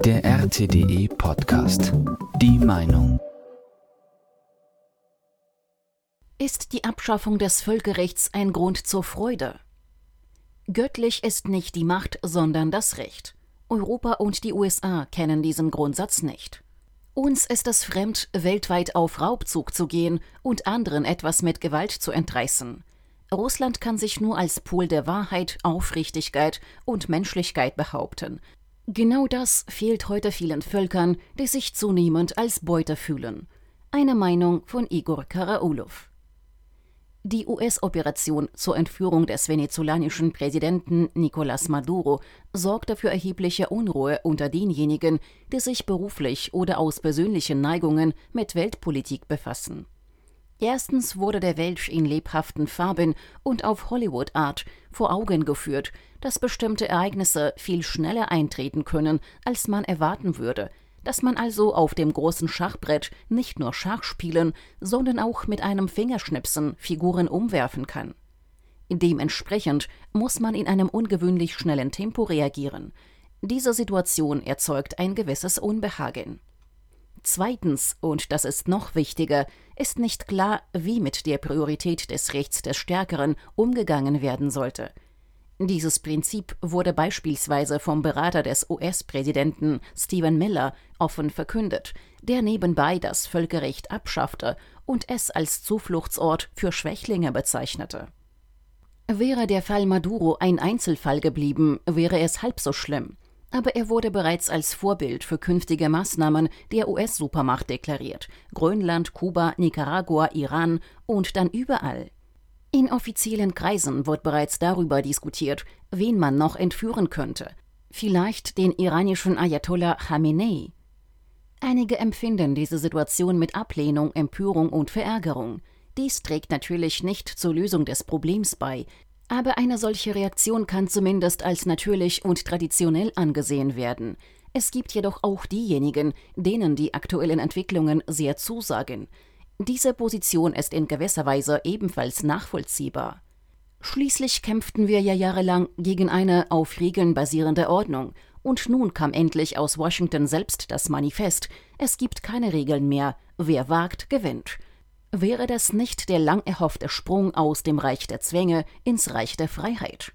Der RTDE Podcast. Die Meinung. Ist die Abschaffung des Völkerrechts ein Grund zur Freude? Göttlich ist nicht die Macht, sondern das Recht. Europa und die USA kennen diesen Grundsatz nicht. Uns ist es fremd, weltweit auf Raubzug zu gehen und anderen etwas mit Gewalt zu entreißen. Russland kann sich nur als Pol der Wahrheit, Aufrichtigkeit und Menschlichkeit behaupten. Genau das fehlt heute vielen Völkern, die sich zunehmend als Beute fühlen. Eine Meinung von Igor Karaulov. Die US-Operation zur Entführung des venezolanischen Präsidenten Nicolás Maduro sorgte für erhebliche Unruhe unter denjenigen, die sich beruflich oder aus persönlichen Neigungen mit Weltpolitik befassen. Erstens wurde der Welt in lebhaften Farben und auf Hollywood-Art vor Augen geführt, dass bestimmte Ereignisse viel schneller eintreten können, als man erwarten würde, dass man also auf dem großen Schachbrett nicht nur Schach spielen, sondern auch mit einem Fingerschnipsen Figuren umwerfen kann. Dementsprechend muss man in einem ungewöhnlich schnellen Tempo reagieren. Diese Situation erzeugt ein gewisses Unbehagen. Zweitens, und das ist noch wichtiger, ist nicht klar, wie mit der Priorität des Rechts des Stärkeren umgegangen werden sollte. Dieses Prinzip wurde beispielsweise vom Berater des US-Präsidenten Stephen Miller offen verkündet, der nebenbei das Völkerrecht abschaffte und es als Zufluchtsort für Schwächlinge bezeichnete. Wäre der Fall Maduro ein Einzelfall geblieben, wäre es halb so schlimm. Aber er wurde bereits als Vorbild für künftige Maßnahmen der US-Supermacht deklariert. Grönland, Kuba, Nicaragua, Iran und dann überall. In offiziellen Kreisen wird bereits darüber diskutiert, wen man noch entführen könnte. Vielleicht den iranischen Ayatollah Khamenei. Einige empfinden diese Situation mit Ablehnung, Empörung und Verärgerung. Dies trägt natürlich nicht zur Lösung des Problems bei. Aber eine solche Reaktion kann zumindest als natürlich und traditionell angesehen werden. Es gibt jedoch auch diejenigen, denen die aktuellen Entwicklungen sehr zusagen. Diese Position ist in gewisser Weise ebenfalls nachvollziehbar. Schließlich kämpften wir ja jahrelang gegen eine auf Regeln basierende Ordnung. Und nun kam endlich aus Washington selbst das Manifest: Es gibt keine Regeln mehr. Wer wagt, gewinnt. Wäre das nicht der lang erhoffte Sprung aus dem Reich der Zwänge ins Reich der Freiheit?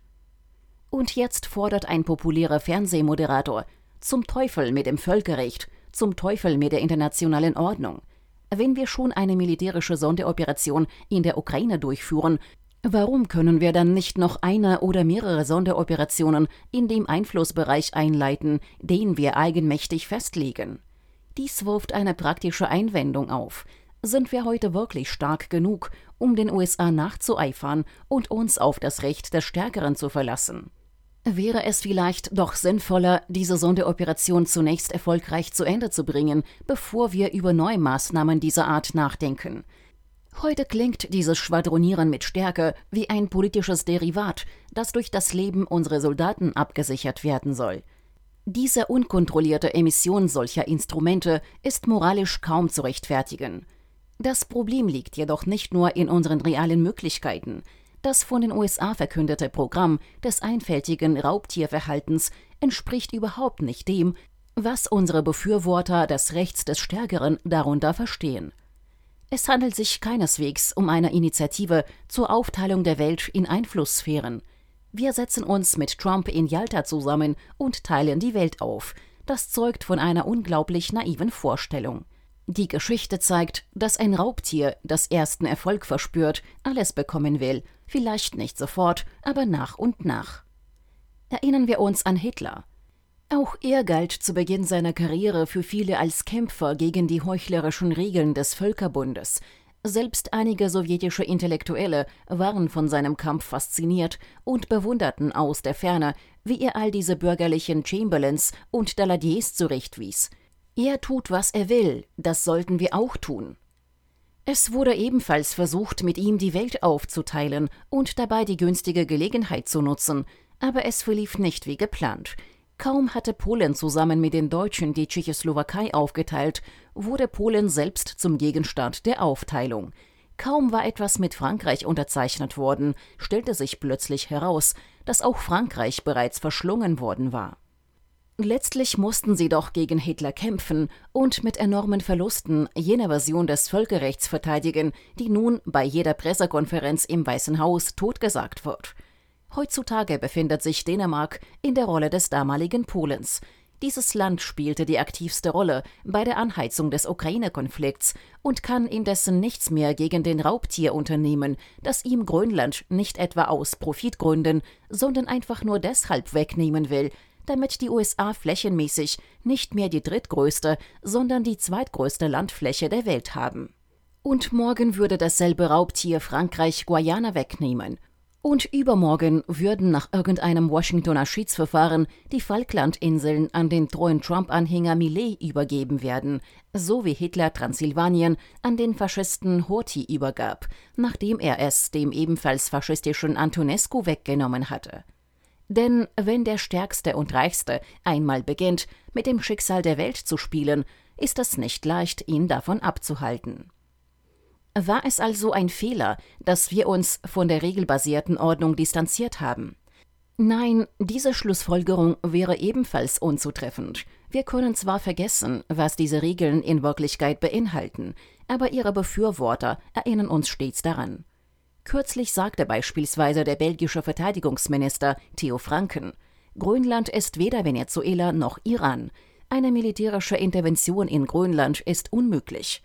Und jetzt fordert ein populärer Fernsehmoderator: Zum Teufel mit dem Völkerrecht, zum Teufel mit der internationalen Ordnung. Wenn wir schon eine militärische Sonderoperation in der Ukraine durchführen, warum können wir dann nicht noch eine oder mehrere Sonderoperationen in dem Einflussbereich einleiten, den wir eigenmächtig festlegen? Dies wirft eine praktische Einwendung auf. Sind wir heute wirklich stark genug, um den USA nachzueifern und uns auf das Recht des Stärkeren zu verlassen? Wäre es vielleicht doch sinnvoller, diese Sonderoperation zunächst erfolgreich zu Ende zu bringen, bevor wir über neue Maßnahmen dieser Art nachdenken? Heute klingt dieses Schwadronieren mit Stärke wie ein politisches Derivat, das durch das Leben unserer Soldaten abgesichert werden soll. Diese unkontrollierte Emission solcher Instrumente ist moralisch kaum zu rechtfertigen. Das Problem liegt jedoch nicht nur in unseren realen Möglichkeiten. Das von den USA verkündete Programm des einfältigen Raubtierverhaltens entspricht überhaupt nicht dem, was unsere Befürworter des Rechts des Stärkeren darunter verstehen. Es handelt sich keineswegs um eine Initiative zur Aufteilung der Welt in Einflusssphären. Wir setzen uns mit Trump in Jalta zusammen und teilen die Welt auf. Das zeugt von einer unglaublich naiven Vorstellung. Die Geschichte zeigt, dass ein Raubtier, das ersten Erfolg verspürt, alles bekommen will, vielleicht nicht sofort, aber nach und nach. Erinnern wir uns an Hitler. Auch er galt zu Beginn seiner Karriere für viele als Kämpfer gegen die heuchlerischen Regeln des Völkerbundes. Selbst einige sowjetische Intellektuelle waren von seinem Kampf fasziniert und bewunderten aus der Ferne, wie er all diese bürgerlichen Chamberlains und Daladiers zurechtwies. Er tut, was er will, das sollten wir auch tun. Es wurde ebenfalls versucht, mit ihm die Welt aufzuteilen und dabei die günstige Gelegenheit zu nutzen, aber es verlief nicht wie geplant. Kaum hatte Polen zusammen mit den Deutschen die Tschechoslowakei aufgeteilt, wurde Polen selbst zum Gegenstand der Aufteilung. Kaum war etwas mit Frankreich unterzeichnet worden, stellte sich plötzlich heraus, dass auch Frankreich bereits verschlungen worden war. Letztlich mussten sie doch gegen Hitler kämpfen und mit enormen Verlusten jene Version des Völkerrechts verteidigen, die nun bei jeder Pressekonferenz im Weißen Haus totgesagt wird. Heutzutage befindet sich Dänemark in der Rolle des damaligen Polens. Dieses Land spielte die aktivste Rolle bei der Anheizung des Ukraine-Konflikts und kann indessen nichts mehr gegen den Raubtier unternehmen, das ihm Grönland nicht etwa aus Profitgründen, sondern einfach nur deshalb wegnehmen will, damit die USA flächenmäßig nicht mehr die drittgrößte, sondern die zweitgrößte Landfläche der Welt haben. Und morgen würde dasselbe Raubtier Frankreich Guayana wegnehmen. Und übermorgen würden nach irgendeinem Washingtoner Schiedsverfahren die Falklandinseln an den treuen Trump-Anhänger Millet übergeben werden, so wie Hitler Transsilvanien an den Faschisten Horthy übergab, nachdem er es dem ebenfalls faschistischen Antonescu weggenommen hatte. Denn wenn der Stärkste und Reichste einmal beginnt, mit dem Schicksal der Welt zu spielen, ist es nicht leicht, ihn davon abzuhalten. War es also ein Fehler, dass wir uns von der regelbasierten Ordnung distanziert haben? Nein, diese Schlussfolgerung wäre ebenfalls unzutreffend. Wir können zwar vergessen, was diese Regeln in Wirklichkeit beinhalten, aber ihre Befürworter erinnern uns stets daran. Kürzlich sagte beispielsweise der belgische Verteidigungsminister Theo Franken: Grönland ist weder Venezuela noch Iran. Eine militärische Intervention in Grönland ist unmöglich.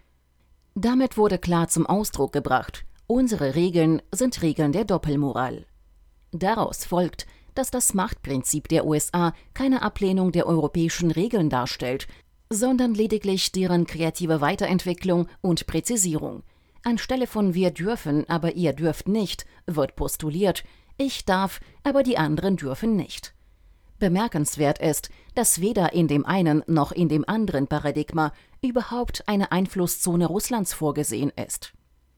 Damit wurde klar zum Ausdruck gebracht: Unsere Regeln sind Regeln der Doppelmoral. Daraus folgt, dass das Machtprinzip der USA keine Ablehnung der europäischen Regeln darstellt, sondern lediglich deren kreative Weiterentwicklung und Präzisierung. Anstelle von wir dürfen, aber ihr dürft nicht, wird postuliert, ich darf, aber die anderen dürfen nicht. Bemerkenswert ist, dass weder in dem einen noch in dem anderen Paradigma überhaupt eine Einflusszone Russlands vorgesehen ist.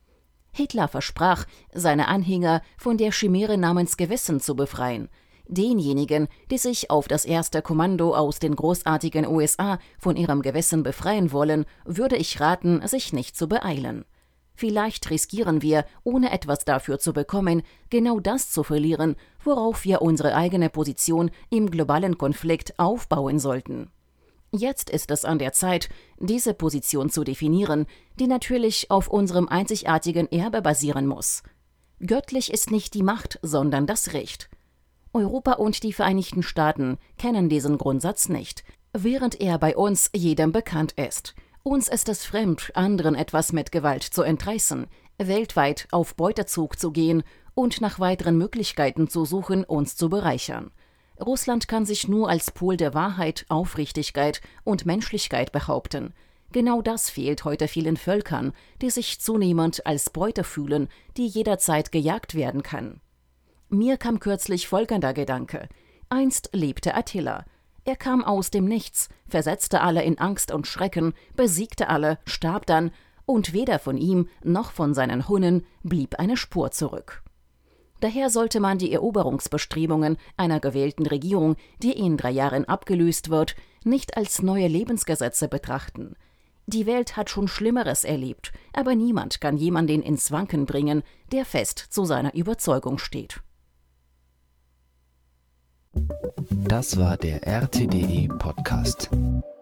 Hitler versprach, seine Anhänger von der Chimäre namens Gewissen zu befreien. Denjenigen, die sich auf das erste Kommando aus den großartigen USA von ihrem Gewissen befreien wollen, würde ich raten, sich nicht zu beeilen. Vielleicht riskieren wir, ohne etwas dafür zu bekommen, genau das zu verlieren, worauf wir unsere eigene Position im globalen Konflikt aufbauen sollten. Jetzt ist es an der Zeit, diese Position zu definieren, die natürlich auf unserem einzigartigen Erbe basieren muss. Göttlich ist nicht die Macht, sondern das Recht. Europa und die Vereinigten Staaten kennen diesen Grundsatz nicht, während er bei uns jedem bekannt ist. Uns ist es fremd, anderen etwas mit Gewalt zu entreißen, weltweit auf Beutezug zu gehen und nach weiteren Möglichkeiten zu suchen, uns zu bereichern. Russland kann sich nur als Pol der Wahrheit, Aufrichtigkeit und Menschlichkeit behaupten. Genau das fehlt heute vielen Völkern, die sich zunehmend als Beute fühlen, die jederzeit gejagt werden kann. Mir kam kürzlich folgender Gedanke: Einst lebte Attila. Er kam aus dem Nichts, versetzte alle in Angst und Schrecken, besiegte alle, starb dann, und weder von ihm noch von seinen Hunnen blieb eine Spur zurück. Daher sollte man die Eroberungsbestrebungen einer gewählten Regierung, die in 3 Jahren abgelöst wird, nicht als neue Lebensgesetze betrachten. Die Welt hat schon Schlimmeres erlebt, aber niemand kann jemanden ins Wanken bringen, der fest zu seiner Überzeugung steht. Das war der RTDE Podcast.